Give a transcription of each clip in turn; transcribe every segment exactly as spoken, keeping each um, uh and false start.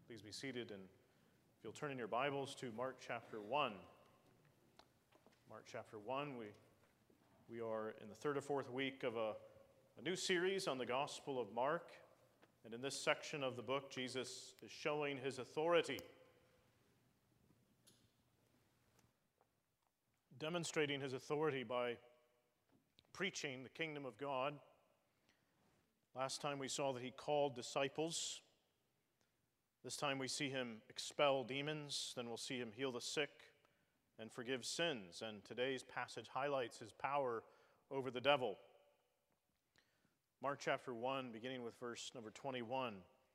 Please be seated, and if you'll turn in your Bibles to Mark chapter one. Mark chapter one, we, we are in the third or fourth week of a, a new series on the Gospel of Mark. And in this section of the book, Jesus is showing his authority, demonstrating his authority by preaching the kingdom of God. Last time we saw that he called disciples. This time we see him expel demons, then we'll see him heal the sick and forgive sins. And today's passage highlights his power over the devil. Mark chapter one, beginning with verse number twenty-one.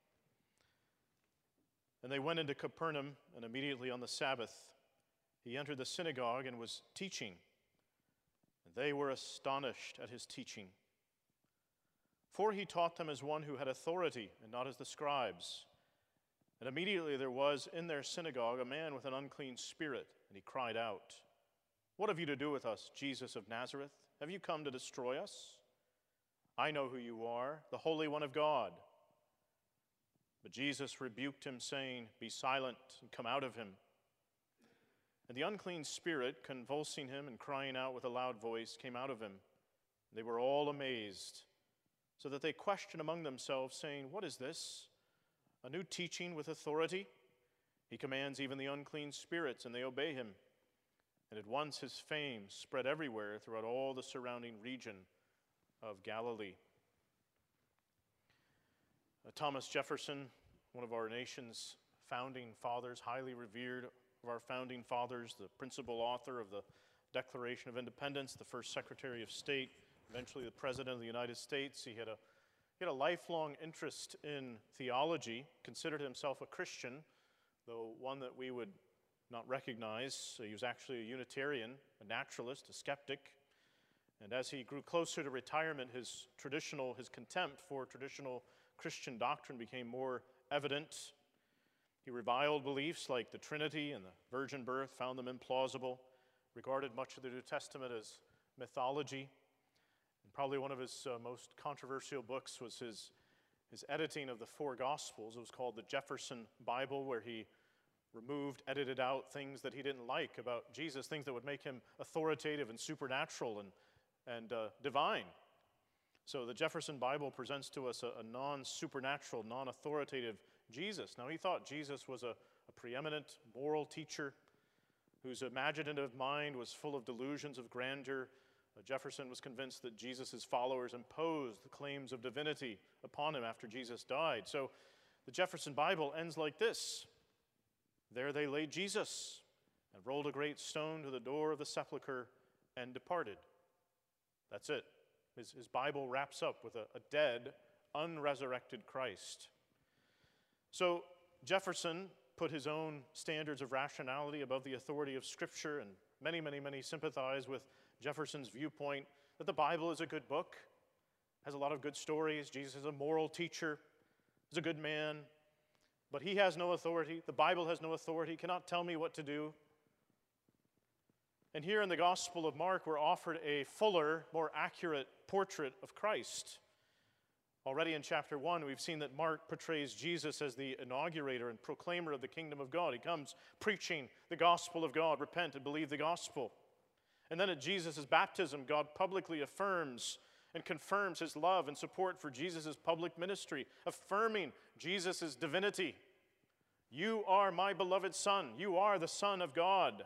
And they went into Capernaum, and immediately on the Sabbath he entered the synagogue and was teaching. And they were astonished at his teaching. For he taught them as one who had authority, and not as the scribes. And immediately there was in their synagogue a man with an unclean spirit, and he cried out, "What have you to do with us, Jesus of Nazareth? Have you come to destroy us? I know who you are, the Holy One of God." But Jesus rebuked him, saying, "Be silent, and come out of him." And the unclean spirit, convulsing him and crying out with a loud voice, came out of him. They were all amazed, so that they questioned among themselves, saying, "What is this? A new teaching with authority? He commands even the unclean spirits, and they obey him." And at once his fame spread everywhere throughout all the surrounding region of Galilee. Uh, Thomas Jefferson, one of our nation's founding fathers, highly revered of our founding fathers, the principal author of the Declaration of Independence, the first Secretary of State, eventually the President of the United States. He had a He had a lifelong interest in theology, considered himself a Christian, though one that we would not recognize. He was actually a Unitarian, a naturalist, a skeptic. And as he grew closer to retirement, his traditional, his contempt for traditional Christian doctrine became more evident. He reviled beliefs like the Trinity and the virgin birth, found them implausible, regarded much of the New Testament as mythology. Probably one of his uh, most controversial books was his, his editing of the four Gospels. It was called the Jefferson Bible, where he removed, edited out things that he didn't like about Jesus, things that would make him authoritative and supernatural and, and uh, divine. So the Jefferson Bible presents to us a, a non-supernatural, non-authoritative Jesus. Now, he thought Jesus was a, a preeminent moral teacher whose imaginative mind was full of delusions of grandeur. Jefferson was convinced that Jesus' followers imposed the claims of divinity upon him after Jesus died. So the Jefferson Bible ends like this: "There they laid Jesus, and rolled a great stone to the door of the sepulchre, and departed." That's it. His, his Bible wraps up with a, a dead, unresurrected Christ. So Jefferson put his own standards of rationality above the authority of Scripture, and many, many, many sympathize with Jefferson's viewpoint that the Bible is a good book, has a lot of good stories. Jesus is a moral teacher, is a good man, but he has no authority. The Bible has no authority, cannot tell me what to do. And here in the Gospel of Mark, we're offered a fuller, more accurate portrait of Christ. Already in chapter one, we've seen that Mark portrays Jesus as the inaugurator and proclaimer of the kingdom of God. He comes preaching the gospel of God, repent and believe the gospel. And then at Jesus' baptism, God publicly affirms and confirms his love and support for Jesus' public ministry, affirming Jesus' divinity. "You are my beloved Son. You are the Son of God."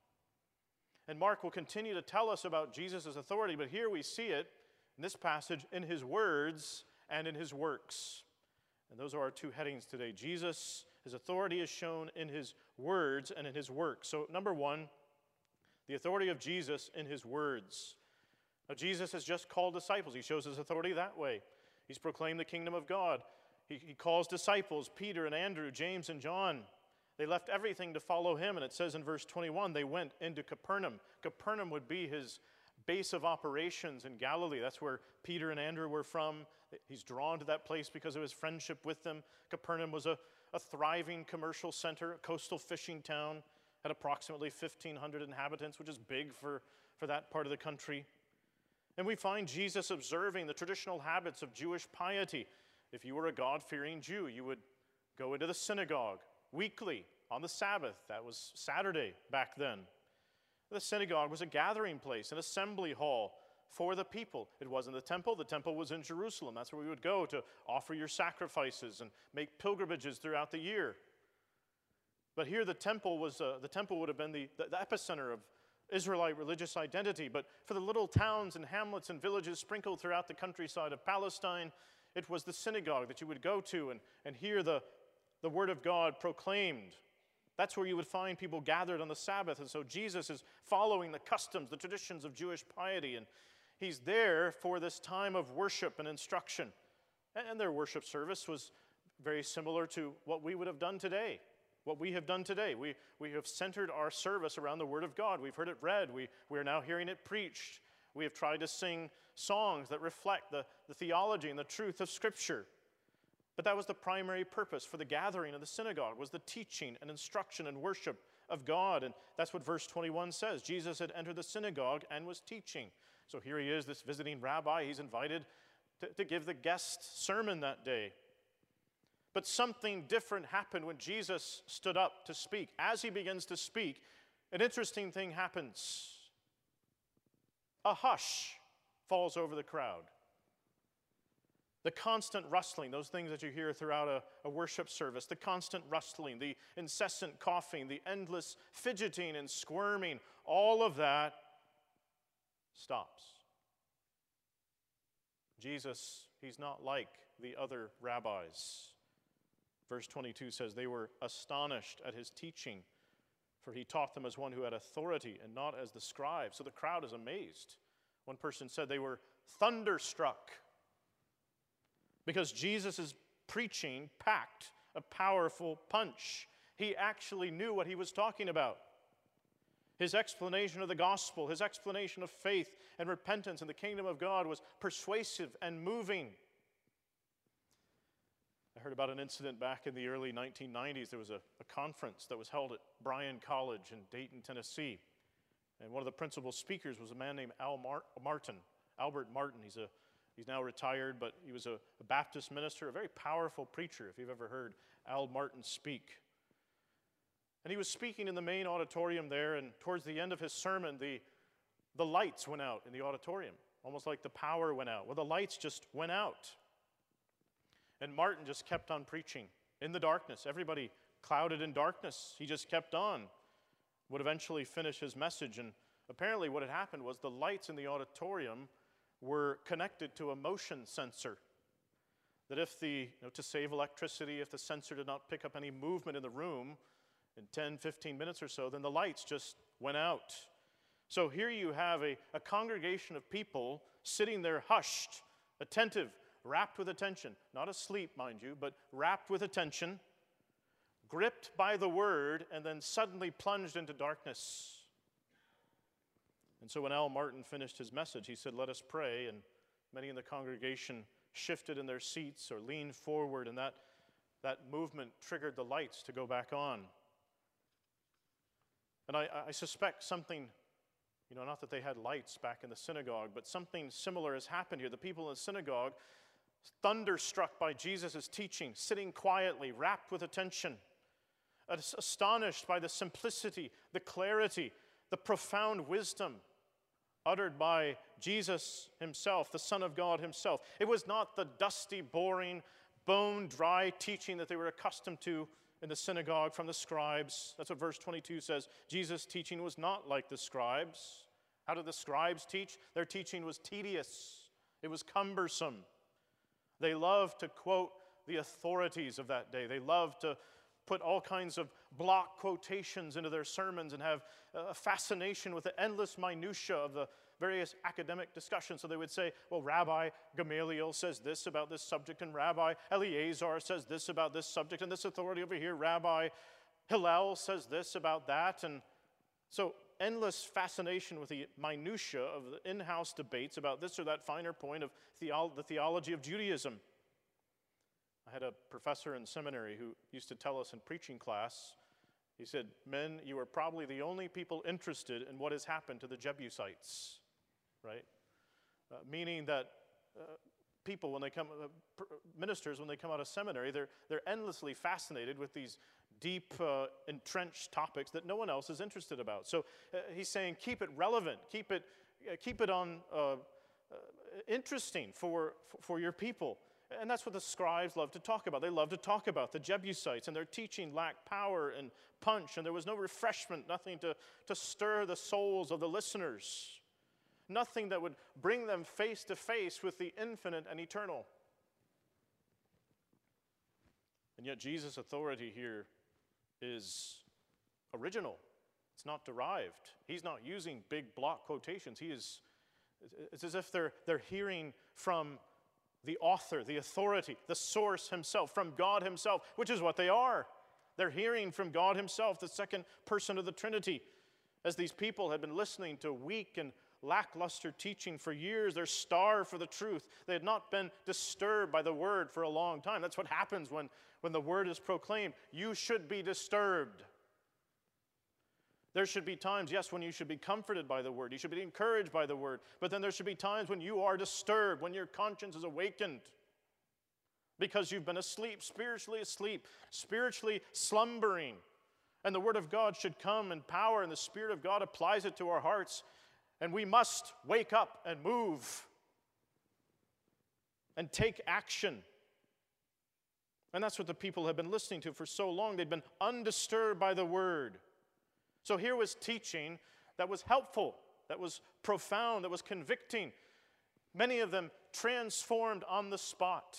And Mark will continue to tell us about Jesus' authority, but here we see it in this passage in his words and in his works. And those are our two headings today. Jesus, his authority is shown in his words and in his works. So number one, the authority of Jesus in his words. Now, Jesus has just called disciples. He shows his authority that way. He's proclaimed the kingdom of God. He, he calls disciples, Peter and Andrew, James and John. They left everything to follow him, and it says in verse twenty-one, they went into Capernaum. Capernaum would be his base of operations in Galilee. That's where Peter and Andrew were from. He's drawn to that place because of his friendship with them. Capernaum was a, a thriving commercial center, a coastal fishing town. Had approximately fifteen hundred inhabitants, which is big for, for that part of the country. And we find Jesus observing the traditional habits of Jewish piety. If you were a God-fearing Jew, you would go into the synagogue weekly on the Sabbath. That was Saturday back then. The synagogue was a gathering place, an assembly hall for the people. It wasn't the temple. The temple was in Jerusalem. That's where we would go to offer your sacrifices and make pilgrimages throughout the year. But here the temple was uh, the temple would have been the, the, the epicenter of Israelite religious identity. But for the little towns and hamlets and villages sprinkled throughout the countryside of Palestine, it was the synagogue that you would go to and, and hear the, the word of God proclaimed. That's where you would find people gathered on the Sabbath. And so Jesus is following the customs, the traditions of Jewish piety, and he's there for this time of worship and instruction. And their worship service was very similar to what we would have done today, what we have done today. We, we have centered our service around the Word of God. We've heard it read. We, we are now hearing it preached. We have tried to sing songs that reflect the, the theology and the truth of Scripture. But that was the primary purpose for the gathering of the synagogue, was the teaching and instruction and worship of God. And that's what verse twenty-one says. Jesus had entered the synagogue and was teaching. So here he is, this visiting rabbi. He's invited to, to give the guest sermon that day. But something different happened when Jesus stood up to speak. As he begins to speak, an interesting thing happens. A hush falls over the crowd. The constant rustling, those things that you hear throughout a, a worship service, the constant rustling, the incessant coughing, the endless fidgeting and squirming, all of that stops. Jesus, he's not like the other rabbis. Verse twenty-two says, they were astonished at his teaching, for he taught them as one who had authority and not as the scribes. So the crowd is amazed. One person said they were thunderstruck because Jesus' preaching packed a powerful punch. He actually knew what he was talking about. His explanation of the gospel, his explanation of faith and repentance in the kingdom of God was persuasive and moving. I heard about an incident back in the early nineteen nineties. There was a, a conference that was held at Bryan College in Dayton, Tennessee. And one of the principal speakers was a man named Al Mar- Martin, Albert Martin. He's, a, he's now retired, but he was a, a Baptist minister, a very powerful preacher, if you've ever heard Al Martin speak. And he was speaking in the main auditorium there, and towards the end of his sermon, the, the lights went out in the auditorium, almost like the power went out. Well, the lights just went out. And Martin just kept on preaching in the darkness. Everybody clouded in darkness. He just kept on. Would eventually finish his message. And apparently what had happened was the lights in the auditorium were connected to a motion sensor. That if the, you know, to save electricity, if the sensor did not pick up any movement in the room in ten, fifteen minutes or so, then the lights just went out. So here you have a, a congregation of people sitting there hushed, attentive, rapt with attention, not asleep, mind you, but rapt with attention, gripped by the word, and then suddenly plunged into darkness. And so when Al Martin finished his message, he said, "Let us pray," and many in the congregation shifted in their seats or leaned forward, and that, that movement triggered the lights to go back on. And I, I suspect something, you know, not that they had lights back in the synagogue, but something similar has happened here. The people in the synagogue, thunderstruck by Jesus' teaching, sitting quietly, rapt with attention, astonished by the simplicity, the clarity, the profound wisdom uttered by Jesus himself, the Son of God himself. It was not the dusty, boring, bone-dry teaching that they were accustomed to in the synagogue from the scribes. That's what verse twenty-two says. Jesus' teaching was not like the scribes. How did the scribes teach? Their teaching was tedious. It was cumbersome. They loved to quote the authorities of that day. They loved to put all kinds of block quotations into their sermons and have a fascination with the endless minutiae of the various academic discussions. So they would say, well, Rabbi Gamaliel says this about this subject, and Rabbi Eleazar says this about this subject, and this authority over here, Rabbi Hillel says this about that. And so endless fascination with the minutiae of the in-house debates about this or that finer point of theolo- the theology of Judaism. I had a professor in seminary who used to tell us in preaching class, he said, "Men, you are probably the only people interested in what has happened to the Jebusites," right? Uh, meaning that uh, people when they come, uh, ministers when they come out of seminary, they're, they're endlessly fascinated with these deep, uh, entrenched topics that no one else is interested about. So uh, he's saying keep it relevant, keep it, uh, keep it on uh, uh, interesting for, for your people. And that's what the scribes love to talk about. They love to talk about the Jebusites, and their teaching lacked power and punch, and there was no refreshment, nothing to, to stir the souls of the listeners, nothing that would bring them face to face with the infinite and eternal. And yet Jesus' authority here is original. It's not derived. He's not using big block quotations. He is, it's as if they're, they're hearing from the author, the authority, the source himself, from God himself, which is what they are. They're hearing from God himself, the second person of the Trinity. As these people had been listening to weak and lackluster teaching for years, they're starved for the truth. They had not been disturbed by the word for a long time. That's what happens when, when the word is proclaimed. You should be disturbed. There should be times, yes, when you should be comforted by the word. You should be encouraged by the word. But then there should be times when you are disturbed, when your conscience is awakened because you've been asleep, spiritually asleep, spiritually slumbering. And the word of God should come in power, and the Spirit of God applies it to our hearts. And we must wake up and move and take action. And that's what the people have been listening to for so long. They'd been undisturbed by the word. So here was teaching that was helpful, that was profound, that was convicting. Many of them transformed on the spot.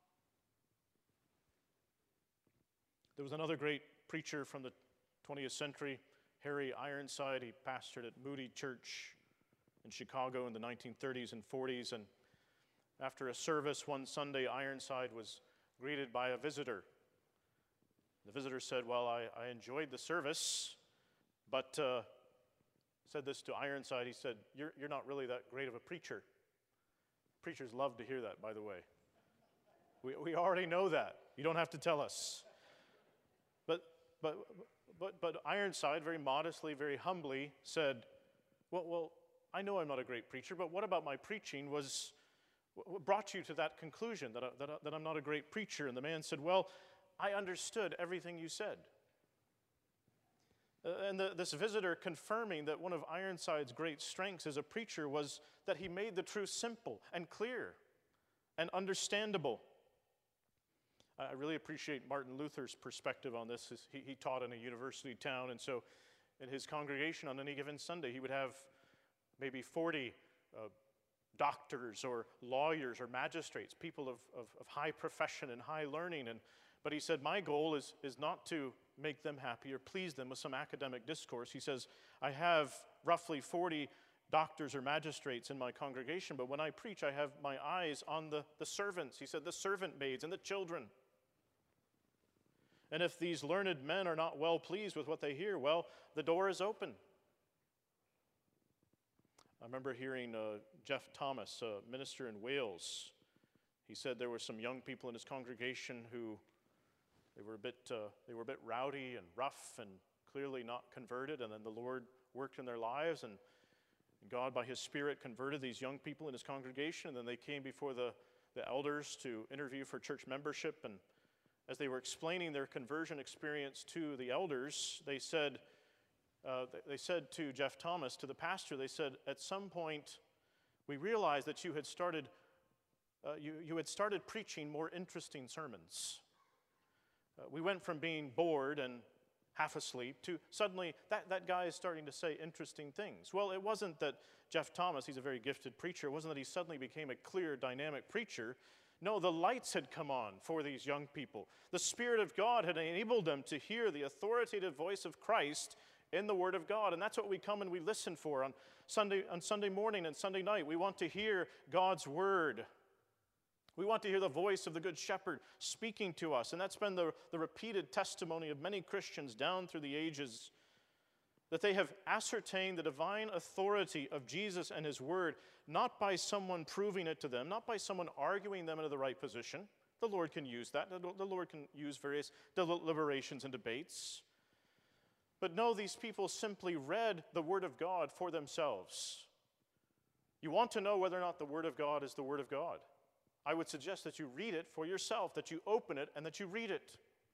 There was another great preacher from the twentieth century, Harry Ironside. He pastored at Moody Church in Chicago in the nineteen thirties and forties. And after a service one Sunday, Ironside was greeted by a visitor. The visitor said, well, I, I enjoyed the service, but uh, said this to Ironside. He said, you're, you're not really that great of a preacher. Preachers love to hear that, by the way. We, we already know that. You don't have to tell us. But, but, but, but Ironside, very modestly, very humbly, said, well, well, I know I'm not a great preacher, but what about my preaching was what brought you to that conclusion, that, I, that, I, that I'm not a great preacher? And the man said, well, I understood everything you said. Uh, and the, this visitor confirming that one of Ironside's great strengths as a preacher was that he made the truth simple and clear and understandable. I really appreciate Martin Luther's perspective on this. He, he taught in a university town, and so in his congregation on any given Sunday, he would have maybe forty uh, doctors or lawyers or magistrates, people of, of, of high profession and high learning. And, but he said, my goal is, is not to make them happy or please them with some academic discourse. He says, I have roughly forty doctors or magistrates in my congregation, but when I preach, I have my eyes on the, the servants. He said, the servant maids and the children. And if these learned men are not well pleased with what they hear, well, the door is open. I remember hearing uh, Jeff Thomas, a minister in Wales. He said there were some young people in his congregation who they were a bit uh, they were a bit rowdy and rough and clearly not converted, and then the Lord worked in their lives, and God by his Spirit converted these young people in his congregation, and then they came before the, the elders to interview for church membership. And as they were explaining their conversion experience to the elders, they said, uh, they said to Jeff Thomas, to the pastor, they said, at some point, we realized that you had started, uh, you, you had started preaching more interesting sermons. Uh, we went from being bored and half asleep to suddenly that, that guy is starting to say interesting things. Well, it wasn't that Jeff Thomas, he's a very gifted preacher, it wasn't that he suddenly became a clear, dynamic preacher. No, the lights had come on for these young people. The Spirit of God had enabled them to hear the authoritative voice of Christ in the Word of God. And that's what we come and we listen for on Sunday, on Sunday morning and Sunday night. We want to hear God's Word. We want to hear the voice of the Good Shepherd speaking to us. And that's been the, the repeated testimony of many Christians down through the ages, that they have ascertained the divine authority of Jesus and His Word, not by someone proving it to them, not by someone arguing them into the right position. The Lord can use that. The Lord can use various deliberations and debates. But no, these people simply read the Word of God for themselves. You want to know whether or not the Word of God is the Word of God. I would suggest that you read it for yourself, that you open it and that you read it.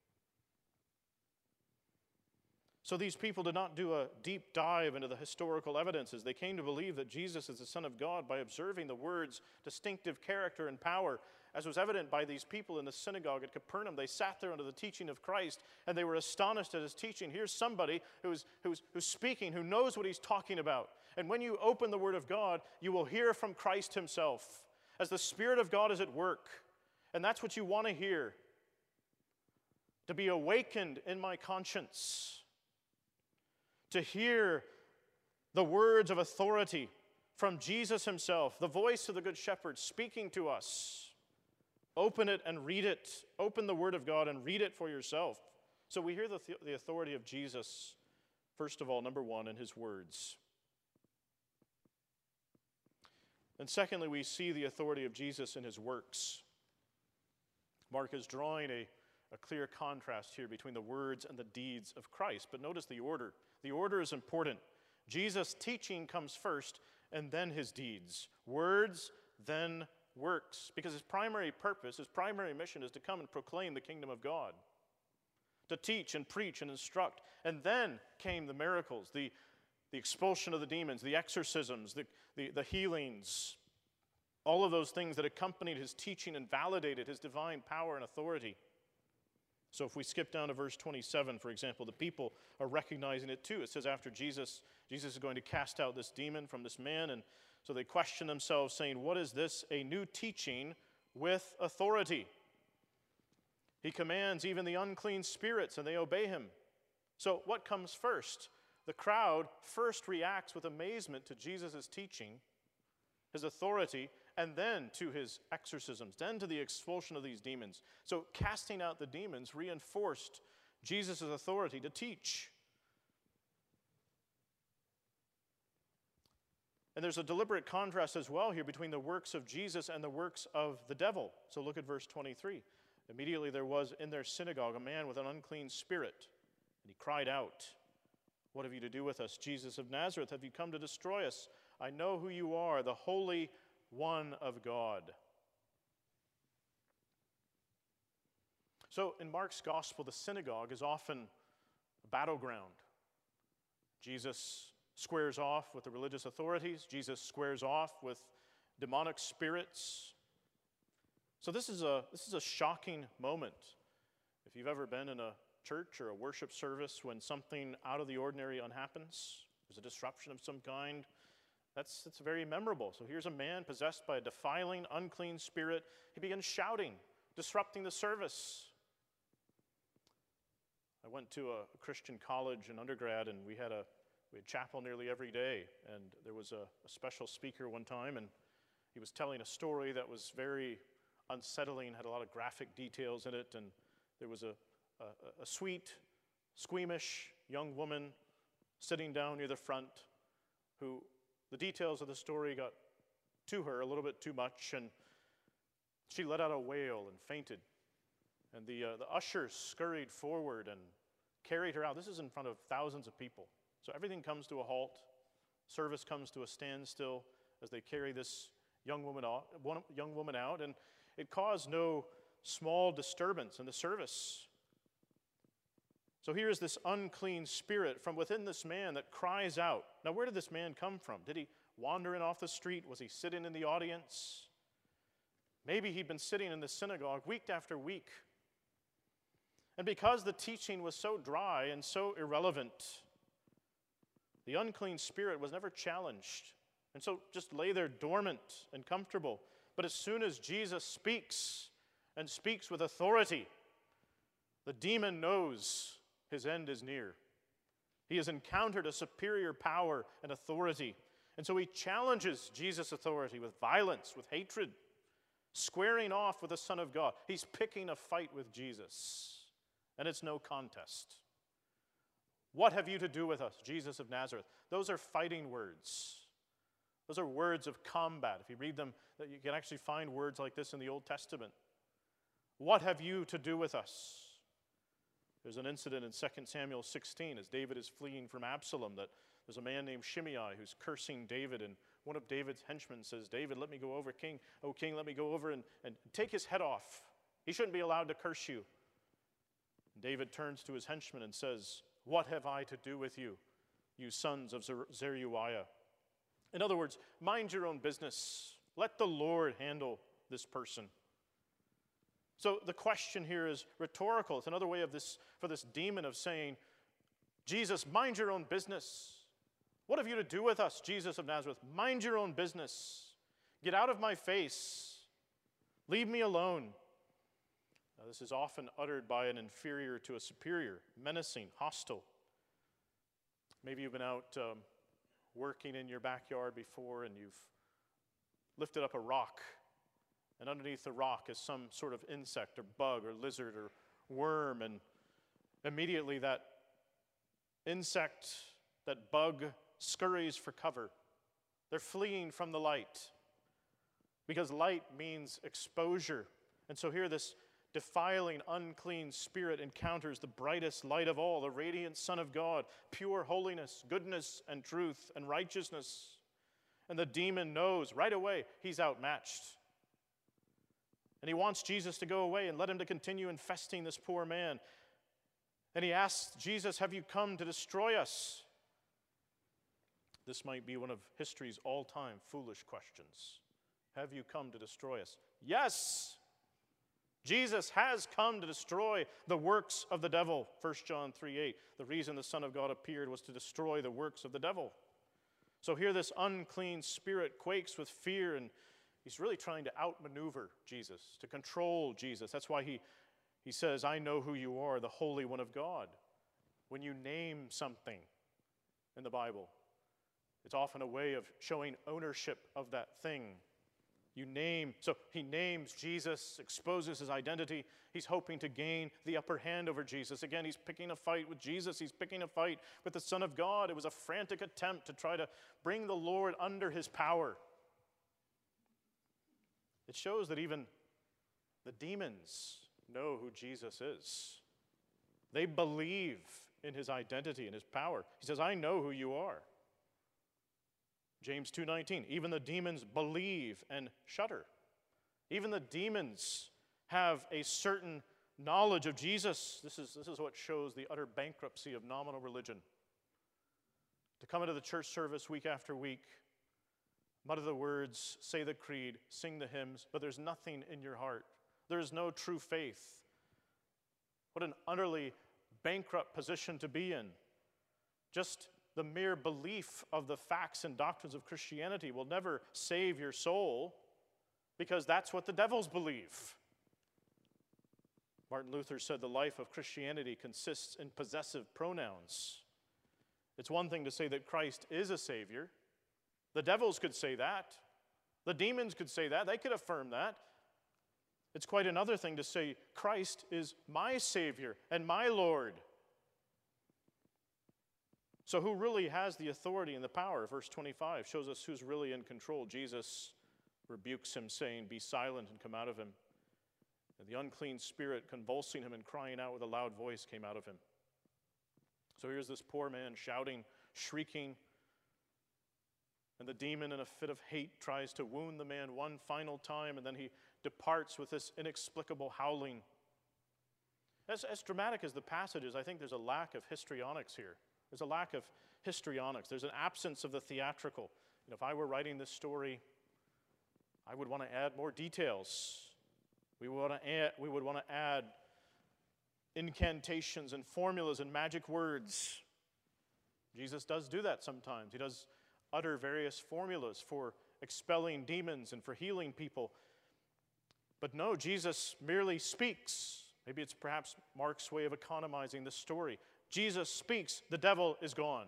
So these people did not do a deep dive into the historical evidences. They came to believe that Jesus is the Son of God by observing the word's distinctive character and power, as was evident by these people in the synagogue at Capernaum. They sat there under the teaching of Christ, and they were astonished at his teaching. Here's somebody who's, who's, who's speaking, who knows what he's talking about. And when you open the Word of God, you will hear from Christ himself, as the Spirit of God is at work. And that's what you want to hear. To be awakened in my conscience. To hear the words of authority from Jesus himself, the voice of the Good Shepherd speaking to us. Open it and read it. Open the Word of God and read it for yourself. So we hear the, the authority of Jesus, first of all, number one, in his words. And secondly, we see the authority of Jesus in his works. Mark is drawing a, a clear contrast here between the words and the deeds of Christ. But notice the order. The order is important. Jesus' teaching comes first, and then his deeds. Words, then works. Because his primary purpose, his primary mission is to come and proclaim the kingdom of God. To teach and preach and instruct. And then came the miracles, the, the expulsion of the demons, the exorcisms, the, the, the healings. All of those things that accompanied his teaching and validated his divine power and authority. So if we skip down to verse twenty-seven, for example, the people are recognizing it too. It says after Jesus, Jesus is going to cast out this demon from this man, and so they question themselves, saying, what is this? A new teaching with authority. He commands even the unclean spirits, and they obey him. So what comes first? The crowd first reacts with amazement to Jesus' teaching, his authority, and then to his exorcisms, then to the expulsion of these demons. So casting out the demons reinforced Jesus' authority to teach. And there's a deliberate contrast as well here between the works of Jesus and the works of the devil. So look at verse twenty-three. Immediately there was in their synagogue a man with an unclean spirit, and he cried out, what have you to do with us, Jesus of Nazareth? Have you come to destroy us? I know who you are, the Holy One of God. So in Mark's gospel, the synagogue is often a battleground. Jesus squares off with the religious authorities. Jesus squares off with demonic spirits. So this is a, this is a shocking moment. If you've ever been in a church or a worship service when something out of the ordinary happens, there's a disruption of some kind, That's, that's very memorable. So here's a man possessed by a defiling, unclean spirit. He begins shouting, disrupting the service. I went to a, a Christian college in undergrad, and we had a we had chapel nearly every day. And there was a, a special speaker one time, and he was telling a story that was very unsettling, had a lot of graphic details in it. And there was a, a, a sweet, squeamish young woman sitting down near the front who, the details of the story got to her a little bit too much, and she let out a wail and fainted. And the, uh, the ushers scurried forward and carried her out. This is in front of thousands of people. So everything comes to a halt. Service comes to a standstill as they carry this young woman out, one young woman out, and it caused no small disturbance in the service. So here is this unclean spirit from within this man that cries out. Now, where did this man come from? Did he wander in off the street? Was he sitting in the audience? Maybe he'd been sitting in the synagogue week after week. And because the teaching was so dry and so irrelevant, the unclean spirit was never challenged. And so just lay there dormant and comfortable. But as soon as Jesus speaks, and speaks with authority, the demon knows his end is near. He has encountered a superior power and authority. And so he challenges Jesus' authority with violence, with hatred, squaring off with the Son of God. He's picking a fight with Jesus, and it's no contest. What have you to do with us, Jesus of Nazareth? Those are fighting words. Those are words of combat. If you read them, you can actually find words like this in the Old Testament. What have you to do with us? There's an incident in Second Samuel sixteen as David is fleeing from Absalom that there's a man named Shimei who's cursing David and one of David's henchmen says, David, let me go over, king, oh king, let me go over and, and take his head off. He shouldn't be allowed to curse you. David turns to his henchman and says, what have I to do with you, you sons of Zer- Zeruiah? In other words, mind your own business. Let the Lord handle this person. So the question here is rhetorical. It's another way of this for this demon of saying, Jesus, mind your own business. What have you to do with us, Jesus of Nazareth? Mind your own business. Get out of my face. Leave me alone. Now, this is often uttered by an inferior to a superior, menacing, hostile. Maybe you've been out um, working in your backyard before and you've lifted up a rock, and underneath the rock is some sort of insect or bug or lizard or worm, and immediately that insect, that bug scurries for cover. They're fleeing from the light because light means exposure. And so here this defiling, unclean spirit encounters the brightest light of all, the radiant Son of God, pure holiness, goodness, and truth, and righteousness. And the demon knows right away he's outmatched. And he wants Jesus to go away and let him to continue infesting this poor man. And he asks Jesus, have you come to destroy us? This might be one of history's all-time foolish questions. Have you come to destroy us? Yes! Jesus has come to destroy the works of the devil. First John three eight. The reason the Son of God appeared was to destroy the works of the devil. So here this unclean spirit quakes with fear, and he's really trying to outmaneuver Jesus, to control Jesus. That's why he, he says, I know who you are, the Holy One of God. When you name something in the Bible, it's often a way of showing ownership of that thing. You name, so he names Jesus, exposes his identity. He's hoping to gain the upper hand over Jesus. Again, he's picking a fight with Jesus. He's picking a fight with the Son of God. It was a frantic attempt to try to bring the Lord under his power. It shows that even the demons know who Jesus is. They believe in his identity and his power. He says, I know who you are. James two nineteen, even the demons believe and shudder. Even the demons have a certain knowledge of Jesus. This is, this is what shows the utter bankruptcy of nominal religion. To come into the church service week after week, mutter the words, say the creed, sing the hymns, but there's nothing in your heart. There is no true faith. What an utterly bankrupt position to be in. Just the mere belief of the facts and doctrines of Christianity will never save your soul, because that's what the devils believe. Martin Luther said the life of Christianity consists in possessive pronouns. It's one thing to say that Christ is a Savior. The devils could say that. The demons could say that. They could affirm that. It's quite another thing to say Christ is my Savior and my Lord. So who really has the authority and the power? Verse twenty-five shows us who's really in control. Jesus rebukes him, saying, be silent and come out of him. And the unclean spirit, convulsing him and crying out with a loud voice, came out of him. So here's this poor man shouting, shrieking, and the demon in a fit of hate tries to wound the man one final time, and then he departs with this inexplicable howling. As, as dramatic as the passage is, I think there's a lack of histrionics here. There's a lack of histrionics. There's an absence of the theatrical. You know, if I were writing this story, I would want to add more details. We would want to add, we would want to add incantations and formulas and magic words. Jesus does do that sometimes. He does utter various formulas for expelling demons and for healing people. But no, Jesus merely speaks. Maybe it's perhaps Mark's way of economizing the story. Jesus speaks, the devil is gone.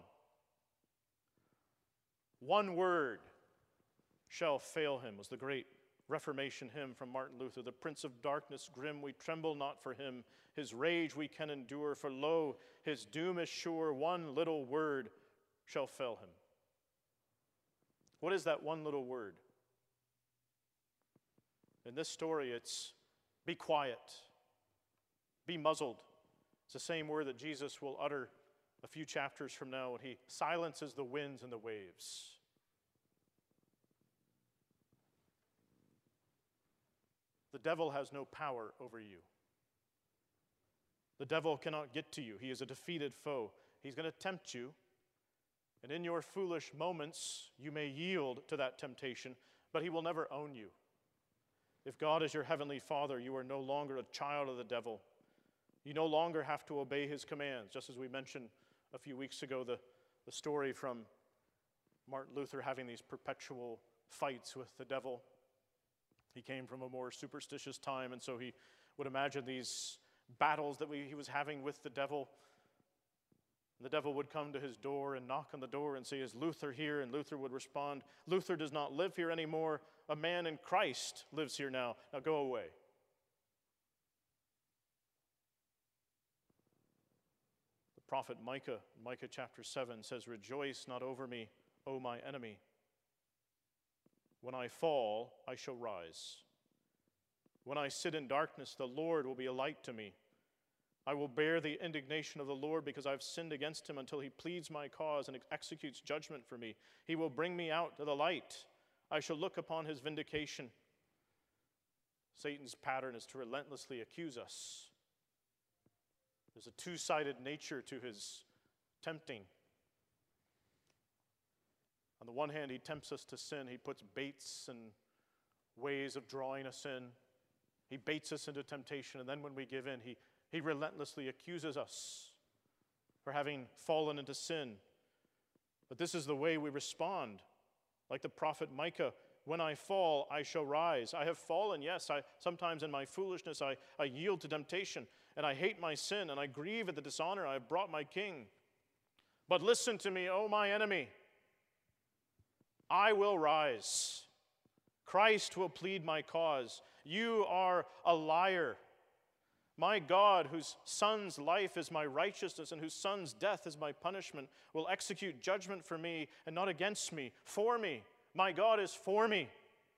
One word shall fail him was the great Reformation hymn from Martin Luther. The Prince of Darkness grim, we tremble not for him. His rage we can endure, for lo, his doom is sure. One little word shall fell him. What is that one little word? In this story, it's be quiet, be muzzled. It's the same word that Jesus will utter a few chapters from now when he silences the winds and the waves. The devil has no power over you. The devil cannot get to you. He is a defeated foe. He's going to tempt you, and in your foolish moments, you may yield to that temptation, but he will never own you. If God is your heavenly Father, you are no longer a child of the devil. You no longer have to obey his commands. Just as we mentioned a few weeks ago, the, the story from Martin Luther having these perpetual fights with the devil. He came from a more superstitious time, and so he would imagine these battles that we, he was having with the devil. The devil would come to his door and knock on the door and say, "Is Luther here?" And Luther would respond, "Luther does not live here anymore. A man in Christ lives here now. Now go away." The prophet Micah, Micah chapter seven says, "Rejoice not over me, O my enemy. When I fall, I shall rise. When I sit in darkness, the Lord will be a light to me. I will bear the indignation of the Lord because I've sinned against him until he pleads my cause and executes judgment for me. He will bring me out to the light. I shall look upon his vindication." Satan's pattern is to relentlessly accuse us. There's a two-sided nature to his tempting. On the one hand, he tempts us to sin. He puts baits and ways of drawing us in. He baits us into temptation, and then when we give in, he He relentlessly accuses us for having fallen into sin. But this is the way we respond. Like the prophet Micah, "When I fall, I shall rise." I have fallen, yes. I, sometimes in my foolishness, I, I yield to temptation, and I hate my sin, and I grieve at the dishonor I have brought my king. But listen to me, O my enemy. I will rise. Christ will plead my cause. You are a liar. My God, whose son's life is my righteousness and whose son's death is my punishment, will execute judgment for me and not against me, for me. My God is for me.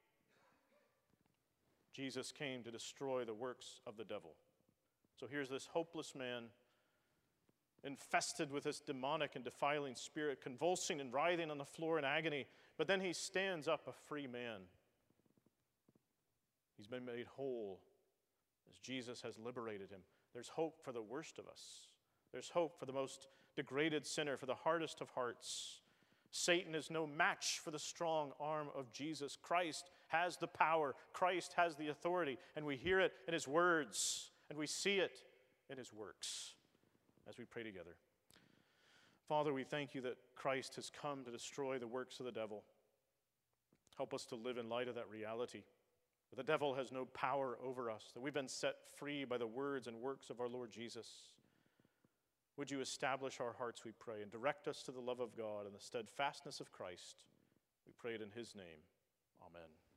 Jesus came to destroy the works of the devil. So here's this hopeless man, infested with this demonic and defiling spirit, convulsing and writhing on the floor in agony, but then he stands up a free man. He's been made whole as Jesus has liberated him. There's hope for the worst of us. There's hope for the most degraded sinner, for the hardest of hearts. Satan is no match for the strong arm of Jesus. Christ has the power. Christ has the authority. And we hear it in his words, and we see it in his works as we pray together. Father, we thank you that Christ has come to destroy the works of the devil. Help us to live in light of that reality. That the devil has no power over us, that we've been set free by the words and works of our Lord Jesus. Would you establish our hearts, we pray, and direct us to the love of God and the steadfastness of Christ. We pray it in his name. Amen.